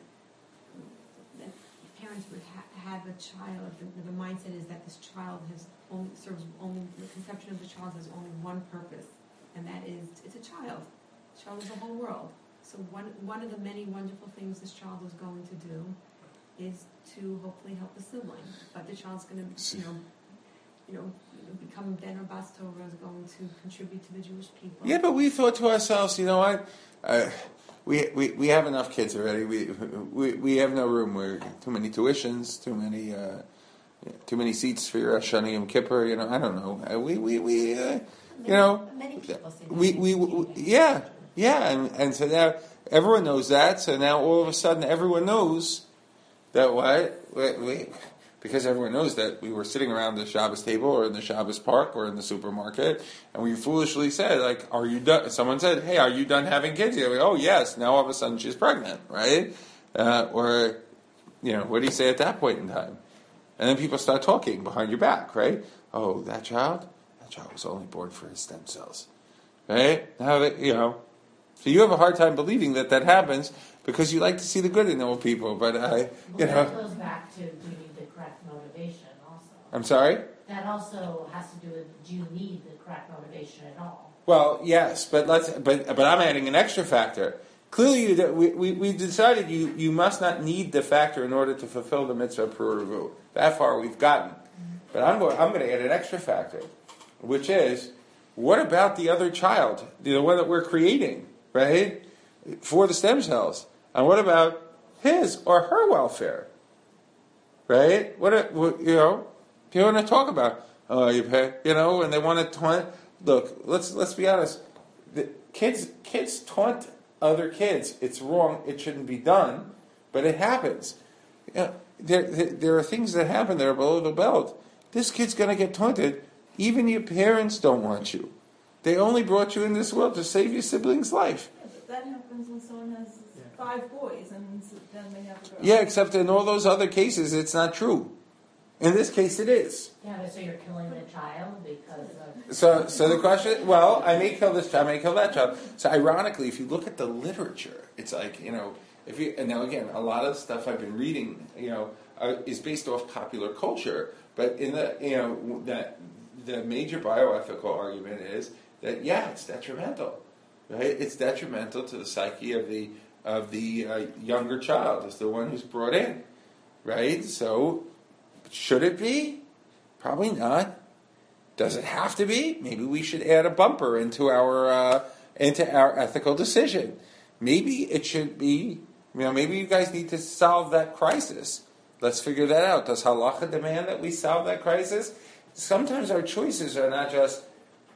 that parents would ha- have a child, the, the mindset is that this child has only, serves only, the conception of the child has only one purpose, and that is, it's a child. The child is the whole world. So one, one of the many wonderful things this child is going to do is to hopefully help the sibling. But the child's going to, you know, you know, become Ben or Bas Torah, is going to contribute to the Jewish people. Yeah, but we thought to ourselves, you know what? Uh, we, we we have enough kids already. We we we have no room. We're too many tuitions, too many uh, too many seats for your Rosh Hashanah Yom Kippur. You know, I don't know. Uh, we we we uh, you know, Many people say we we, we yeah yeah, and and so now everyone knows that. So now all of a sudden everyone knows that what we. we Because everyone knows that we were sitting around the Shabbos table or in the Shabbos park or in the supermarket, and we foolishly said, like, are you done? Someone said, hey, are you done having kids? You're like, oh, yes. Now all of a sudden she's pregnant, right? Uh, or, you know, what do you say at that point in time? And then people start talking behind your back, right? Oh, that child? That child was only born for his stem cells, right? Now that, you know, so you have a hard time believing that that happens because you like to see the good in old people, but, uh, you well, know. that goes back to, do you need the correct motivation also? I'm sorry? That also has to do with, do you need the correct motivation at all? Well, yes, but let's. But but I'm adding an extra factor. Clearly, you, we, we, we decided you, you must not need the factor in order to fulfill the mitzvah pruruvu. That far we've gotten. But I'm going, I'm going to add an extra factor, which is, what about the other child, the one that we're creating, right, for the stem cells? And what about his or her welfare, right? What, what you know, if you want to talk about, oh, you pay, you know, and they want to taunt. Look, let's let's be honest. The kids kids taunt other kids. It's wrong. It shouldn't be done, but it happens. You know, there, there there are things that happen that are below the belt. This kid's going to get taunted. Even your parents don't want you. They only brought you in this world to save your sibling's life. Yeah, but that happens when someone has Yeah. five boys and then they have a girl. Yeah, except in all those other cases, it's not true. In this case, it is. Yeah, but so you're killing the child because of... So, so the question, well, I may kill this child, I may kill that child. So ironically, if you look at the literature, it's like, you know, if you, and now again, a lot of the stuff I've been reading, you know, uh, is based off popular culture, but in the, you know, that the major bioethical argument is that, yeah, it's detrimental, right? It's detrimental to the psyche of the, of the uh, younger child, as the one who's brought in, right? So, should it be? Probably not. Does it have to be? Maybe we should add a bumper into our uh, into our ethical decision. Maybe it should be. You know, maybe you guys need to solve that crisis. Let's figure that out. Does halacha demand that we solve that crisis? Sometimes our choices are not just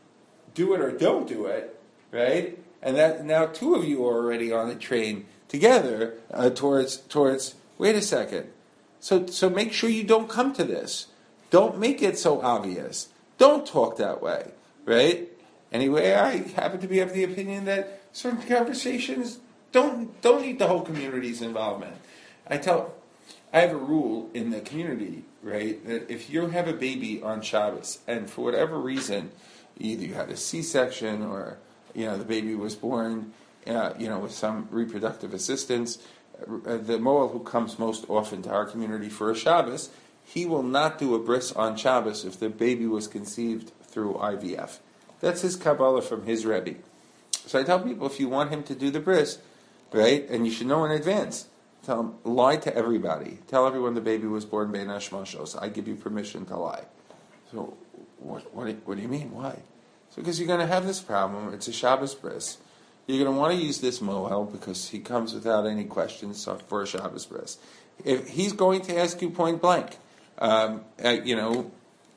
do it or don't do it, right? And that now two of you are already on the train together uh, towards towards. Wait a second. So so make sure you don't come to this. Don't make it so obvious. Don't talk that way, right? Anyway, I happen to be of the opinion that certain conversations don't don't need the whole community's involvement. I tell, I have a rule in the community, right, that if you have a baby on Shabbos and for whatever reason, either you had a C-section or you know the baby was born, uh, you know, with some reproductive assistance, uh, the Moel who comes most often to our community for a Shabbos, he will not do a bris on Shabbos if the baby was conceived through I V F. That's his Kabbalah from his Rebbe. So I tell people, if you want him to do the bris, right, and you should know in advance, tell him, lie to everybody. Tell everyone the baby was born Bein Hashmashos. I give you permission to lie. So what, what, what do you mean? Why? So because you're going to have this problem. It's a Shabbos bris. You're going to want to use this Mohel because he comes without any questions for a Shabbos bris. If he's going to ask you point blank, Um, uh, you know,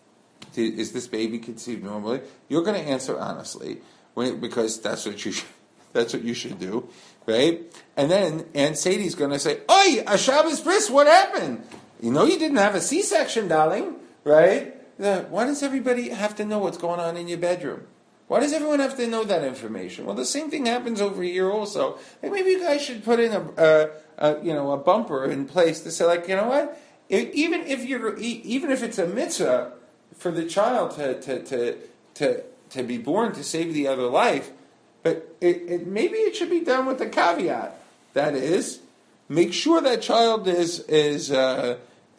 is this baby conceived normally? You're going to answer honestly, when, because that's what you should, that's what you should do, right? And then Aunt Sadie's going to say, "Oi, a Shabbos bris, what happened? You know, you didn't have a C-section, darling, right? The, why does everybody have to know what's going on in your bedroom? Why does everyone have to know that information? Well, the same thing happens over here also. Like maybe you guys should put in a, a, a you know a bumper in place to say, like, you know what? Even if you're, even if it's a mitzvah for the child to to to to, to be born to save the other life, but it, it, maybe it should be done with a caveat. That is, make sure that child is is uh,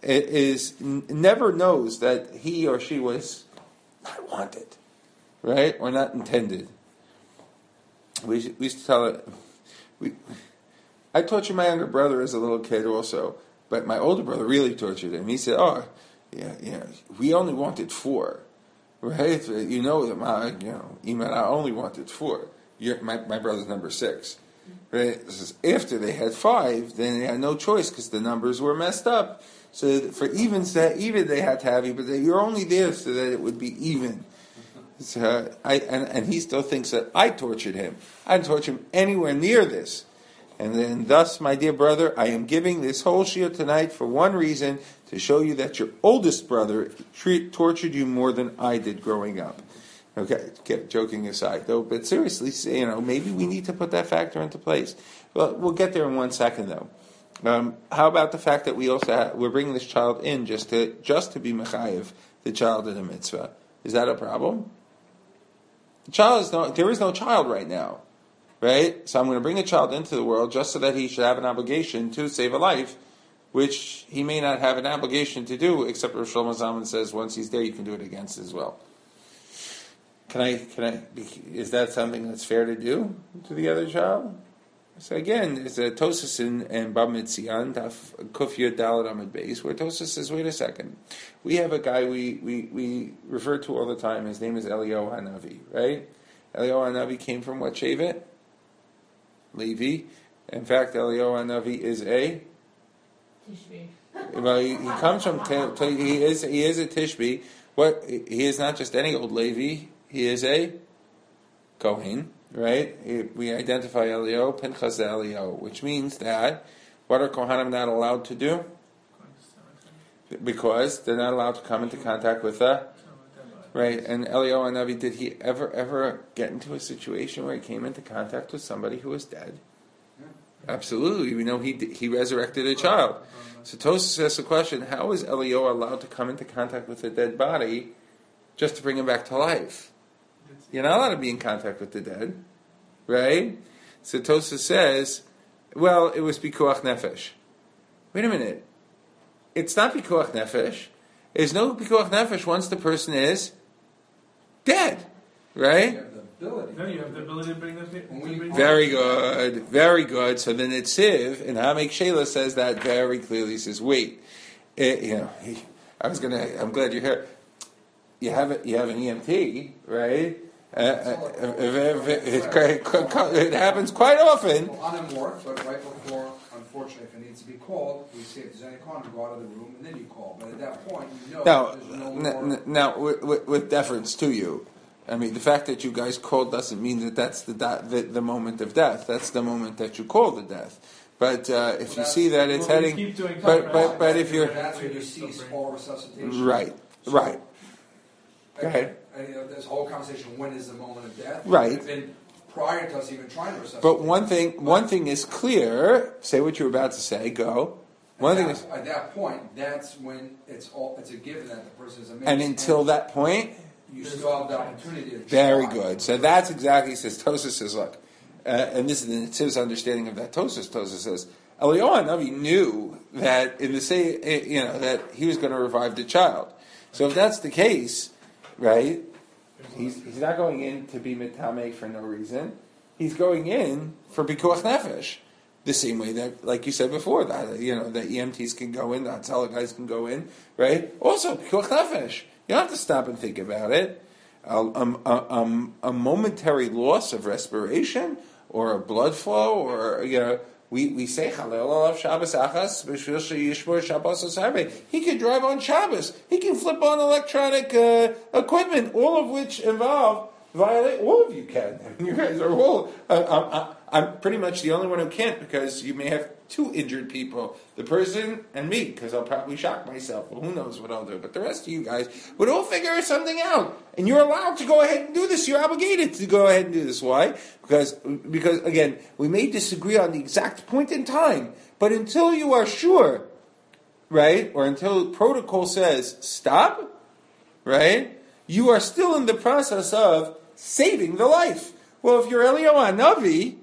is never knows that he or she was not wanted, right, or not intended. We, we used to tell it. We, I tortured my younger brother as a little kid also. But my older brother really tortured him. He said, "Oh, yeah, yeah, we only wanted four, right? You know that my, you know, Iman, I only wanted four. You're, my my brother's number six, right? This is after they had five, then they had no choice because the numbers were messed up. So for even that, even they had to have you, but they, you're only there so that it would be even. So I and and he still thinks that I tortured him. I didn't torture him anywhere near this." And then thus, my dear brother, I am giving this whole shiur tonight for one reason, to show you that your oldest brother treat, tortured you more than I did growing up. Okay, get, joking aside, though, but seriously, you know, maybe we need to put that factor into place. Well, we'll get there in one second, though. Um, how about the fact that we also have, we're bringing this child in just to just to be mechayev the child in a mitzvah? Is that a problem? The child is no, there is no child right now. Right? So I'm going to bring a child into the world just so that he should have an obligation to save a life, which he may not have an obligation to do, except Rosh Shlomo Zalman says once he's there, you can do it against as well. Can I, can I, is that something that's fair to do to the other child? So again, there's a Tosas in, in Bab Mitzian, Daf Kuf Yud Daled Amud Beis, where Tosas says, wait a second, we have a guy we, we, we refer to all the time, his name is Eliyahu Hanavi, right? Eliyahu Hanavi came from what Shevet? Levi. In fact, Eliyahu Hanavi is a... Tishri. Well, he, he comes from, he is he is a Tishbi. What, he is not just any old Levi, he is a Kohen. Right? We identify Eliyahu, Pinchas Eliyahu, which means that what are Kohanim not allowed to do? Because they're not allowed to come into contact with a right. And Eliyahu Hanavi, did he ever ever get into a situation where he came into contact with somebody who was dead? Absolutely. We know he he resurrected a child. So Tosas asks the question: how is Eliyahu allowed to come into contact with a dead body just to bring him back to life? You're not allowed to be in contact with the dead, right? So Tosas says, well, it was Pikuach Nefesh. Wait a minute. It's not Pikuach Nefesh. There's no Pikuach Nefesh once the person is dead, right? You have the ability. No, you have the ability to bring them. To bring Very good, very good. So the Netziv in Hamek Sheila says that very clearly. He says, wait, it, you know, he, I was gonna. I'm glad you're here. You have it. You have an E M T, right? Uh, uh, it, it, it happens quite often. Well, on a morph, but right before, unfortunately, if it needs to be called, we say if there's any con, go out of the room and then you call. But at that point, you know Now, there's no n- more. n- now with, with, with deference to you, I mean, the fact that you guys called doesn't mean that that's the, da- the the moment of death. That's the moment that you call the death. But uh, if you see that it's Well, we heading, keep doing but but compression. but if you're That's when you cease all resuscitation. right, right, go ahead. And, you know, this whole conversation, when is the moment of death? Right. It's been prior to us even trying to resuscitate. But one thing, one thing is clear. Say what you're about to say. Go. One at thing that, is, at that point, that's when it's all it's a given that the person is amazing. and until that point, you still have the opportunity to very try. good. So that's exactly, he says, Tosas says, look, uh, and this is the Nitziv's understanding of that Tosas. Tosas says, Eliyahu Hanavi knew that in the say, you know, that he was going to revive the child. So if that's the case, right, he's he's not going in to be mitame for no reason. He's going in for Pikuach Nefesh. The same way that, like you said before, that you know the E M Ts can go in, the Hatzalah guys can go in, right? Also, Pikuach Nefesh. You don't have to stop and think about it. A, a, a, a momentary loss of respiration, or a blood flow, or you know, we, we say Chalel alav Shabbos achas b'shvil sheyishmor Shabbos asarbe. He can drive on Shabbos. He can flip on electronic uh, equipment, all of which involve violate. All of you can. You guys are all. Uh, I'm, I'm pretty much the only one who can't, because you may have two injured people, the person and me, because I'll probably shock myself. Well, who knows what I'll do? But the rest of you guys would all figure something out, and you're allowed to go ahead and do this. You're obligated to go ahead and do this. Why? Because, because again, we may disagree on the exact point in time, but until you are sure, right, or until protocol says stop, right, you are still in the process of saving the life. Well, if you're Eliyahu Hanavi,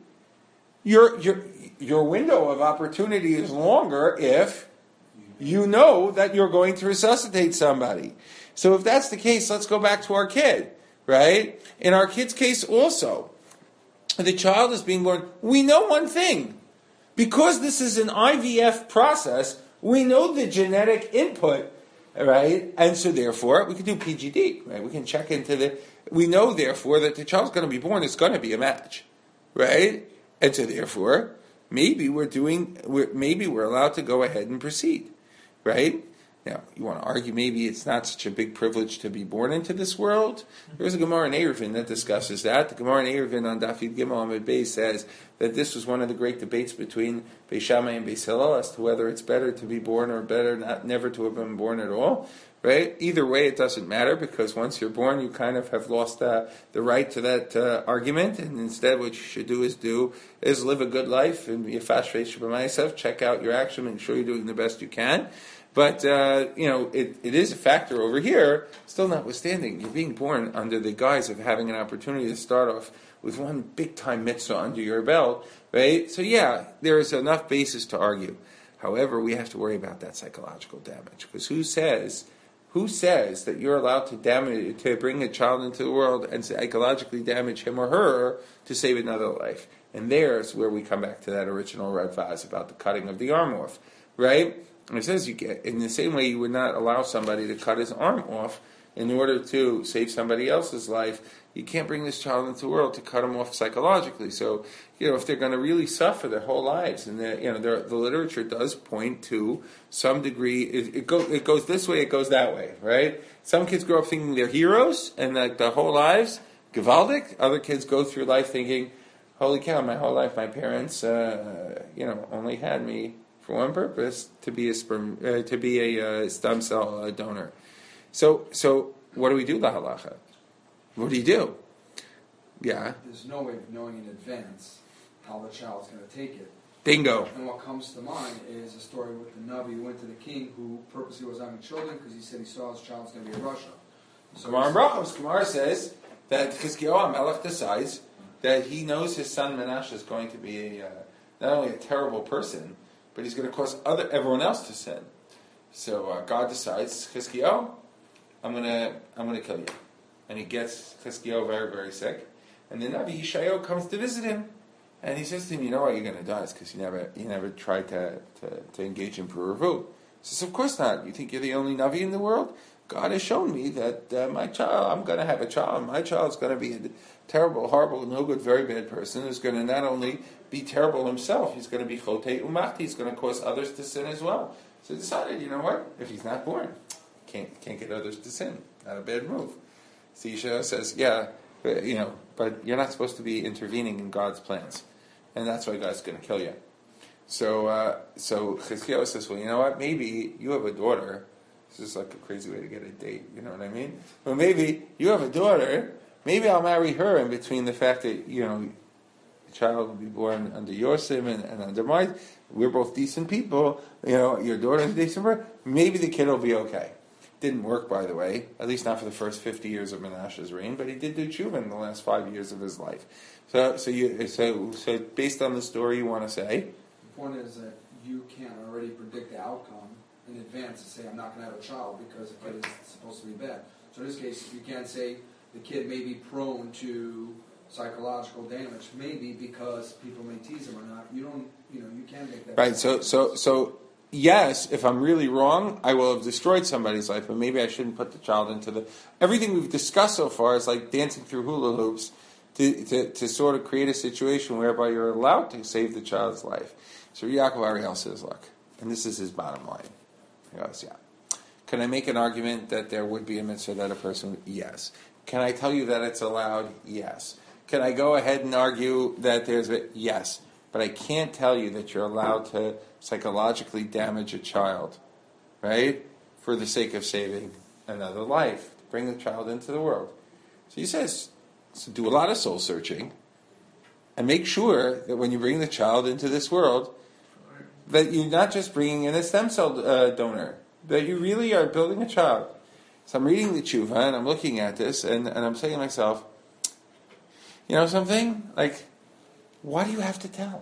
your your your window of opportunity is longer if you know that you're going to resuscitate somebody. So if that's the case, let's go back to our kid, right? In our kid's case also, the child is being born. We know one thing. Because this is an I V F process, we know the genetic input, right? And so therefore, we can do P G D, right? We can check into the... We know, therefore, that the child's going to be born. It's going to be a match, right? And so, therefore, maybe we're doing. We're, maybe we're allowed to go ahead and proceed, right? Now, you want to argue maybe it's not such a big privilege to be born into this world. There's a Gemara in Eruvin that discusses that. The Gemara in Eruvin on Daf Yud Gimel Amud Beis says that this was one of the great debates between Beis Shammai and Beis Hillel as to whether it's better to be born or better not never to have been born at all. Right? Either way, it doesn't matter, because once you're born, you kind of have lost uh, the right to that uh, argument, and instead what you should do is do is live a good life and be a fast yourself, check out your action, make sure you're doing the best you can. But, uh, you know, it, it is a factor over here, still notwithstanding, you're being born under the guise of having an opportunity to start off with one big-time mitzvah under your belt, right? So, yeah, there is enough basis to argue. However, we have to worry about that psychological damage, because who says Who says that you're allowed to damage, to bring a child into the world and psychologically damage him or her to save another life? And there's where we come back to that original red vase about the cutting of the arm off, right? And it says you get, in the same way you would not allow somebody to cut his arm off in order to save somebody else's life. You can't bring this child into the world to cut him off psychologically. So, you know, if they're going to really suffer their whole lives, and the, you know, the literature does point to some degree, it, it, go, it goes this way, it goes that way, right? Some kids grow up thinking they're heroes, and like their whole lives, gewaldic. Other kids go through life thinking, holy cow, my whole life my parents, uh, you know, only had me for one purpose, to be a sperm, uh, to be a uh, stem cell uh, donor. So, so what do we do, la halacha? What do you do? Yeah. There's no way of knowing in advance how the child's going to take it. Bingo. And what comes to mind is a story with the Navi who went to the king who purposely was having children because he said he saw his child's going to be in Russia. So Gemara in Brachos, Gemara says that Chizkiyahu HaMelech decides that he knows his son Menashe is going to be a, uh, not only a terrible person, but he's going to cause other everyone else to sin. So uh, God decides, Chizkiyahu, I'm going to I'm going to kill you. And he gets Chizkiyahu very, very sick. And the Navi Yeshayahu comes to visit him. And he says to him, you know why you're going to die? It's because you never you never tried to, to, to engage in Puravu. He says, of course not. You think you're the only Navi in the world? God has shown me that uh, my child, I'm going to have a child. My child's going to be a terrible, horrible, no good, very bad person who's going to not only be terrible himself, he's going to be chotei umachti. He's going to cause others to sin as well. So he decided, you know what? If he's not born, can't can't get others to sin. Not a bad move. So Yeshayahu says, yeah, but, you know, but you're not supposed to be intervening in God's plans. And that's why God's going to kill you. So uh, so Chizkiyahu says, well, you know what? Maybe you have a daughter. This is like a crazy way to get a date, you know what I mean? Well, maybe you have a daughter. Maybe I'll marry her in between the fact that, you know, the child will be born under your sim and, and under mine. We're both decent people. You know, your daughter's a decent person. Maybe the kid will be okay. Didn't work, by the way, at least not for the first fifty years of Menashe's reign, but he did do tshuva in the last five years of his life. So, so, you, so, so based on the story, you want to say? The point is that you can't already predict the outcome in advance and say, I'm not going to have a child because the kid is supposed to be bad. So in this case, you can't say the kid may be prone to psychological damage, maybe because people may tease him or not. You don't, you know, you can't make that. Right. So, so, so. Yes, if I'm really wrong, I will have destroyed somebody's life, but maybe I shouldn't put the child into the... Everything we've discussed so far is like dancing through hula hoops to, to, to sort of create a situation whereby you're allowed to save the child's life. So Yaakov Ariel says, look, and this is his bottom line. He goes, yeah. Can I make an argument that there would be a mitzvah that a person... Yes. Can I tell you that it's allowed? Yes. Can I go ahead and argue that there's a... Yes. But I can't tell you that you're allowed to psychologically damage a child, right, for the sake of saving another life, to bring the child into the world. So he says, so do a lot of soul searching, and make sure that when you bring the child into this world, that you're not just bringing in a stem cell uh, donor, that you really are building a child. So I'm reading the tshuva, and I'm looking at this, and, and I'm saying to myself, you know something? Like, why do you have to tell?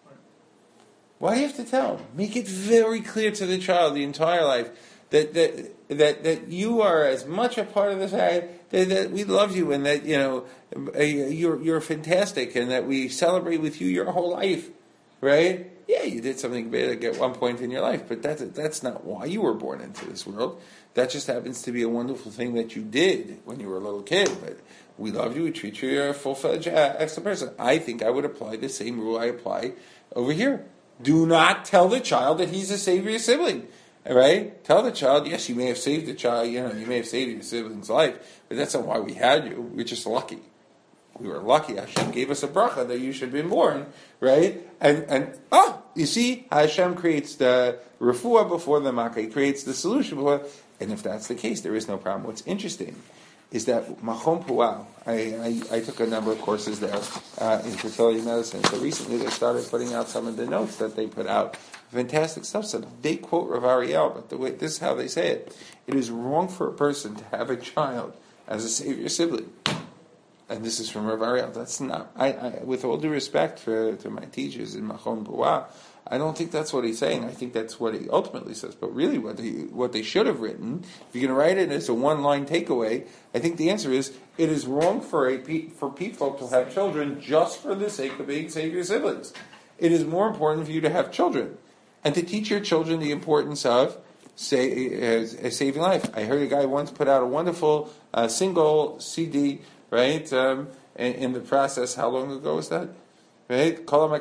Why do you have to tell? Make it very clear to the child the entire life that that that, that you are as much a part of this, that, that we love you and that, you know, you're you're fantastic and that we celebrate with you your whole life, right? Yeah, you did something big at one point in your life, but that's that's not why you were born into this world. That just happens to be a wonderful thing that you did when you were a little kid, but we love you, we treat you, you're a full-fledged uh, excellent person. I think I would apply the same rule I apply over here. Do not tell the child that he's a savior sibling, all right? Tell the child, yes, you may have saved the child, you know, you may have saved your sibling's life, but that's not why we had you. We're just lucky. We were lucky. Hashem gave us a bracha that you should have been born, right? And, and oh, you see, Hashem creates the refuah before the makkah. He creates the solution before, and if that's the case, there is no problem. What's interesting is that Machon Puah, I, I, I took a number of courses there uh, in fertility medicine. So recently they started putting out some of the notes that they put out. Fantastic stuff. So they quote Rav Ariel, but the way, this is how they say it. It is wrong for a person to have a child as a savior sibling. And this is from Rav Ariel. That's not, I, I, with all due respect for to my teachers in Machon Puah, I don't think that's what he's saying. I think that's what he ultimately says. But really, what they, what they should have written, if you're going to write it as a one-line takeaway, I think the answer is, it is wrong for a pe- for people to have children just for the sake of being Savior siblings. It is more important for you to have children and to teach your children the importance of say, uh, saving life. I heard a guy once put out a wonderful uh, single C D, right, um, in, in the process. How long ago was that? Right?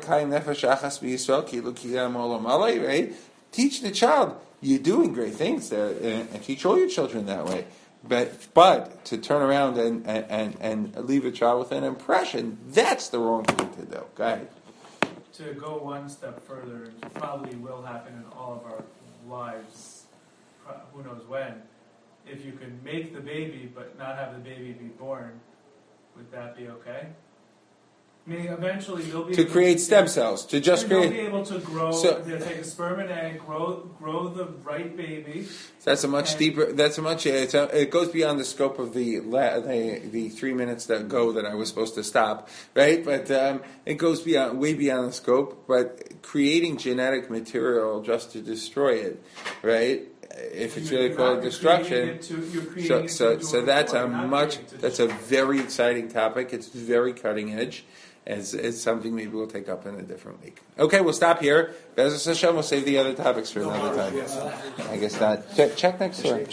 Right? Teach the child. You're doing great things there, and, and teach all your children that way. But but to turn around and, and, and leave a child with an impression, that's the wrong thing to do. Go ahead. To go one step further, it probably will happen in all of our lives, pro- who knows when. If you can make the baby but not have the baby be born, would that be okay? I mean, eventually they'll be To able create to, stem cells, to just they'll create. be able to grow. So- they'll take a sperm and egg, grow, grow the right baby. That's a much And- deeper. That's a much. It's a, it goes beyond the scope of the, la, the the three minutes that go that I was supposed to stop, right? But um, it goes beyond, way beyond the scope. But creating genetic material just to destroy it, right? If it's You're really called not- you're destruction. creating it to- you're creating So it so to so do it that's for, a not much. creating it to That's a destroy. very exciting topic. It's very cutting edge. It's, it's something maybe we'll take up in a different week. Okay, we'll stop here. Bezos Hashem, we'll save the other topics for another time. I guess not. Check, check next door.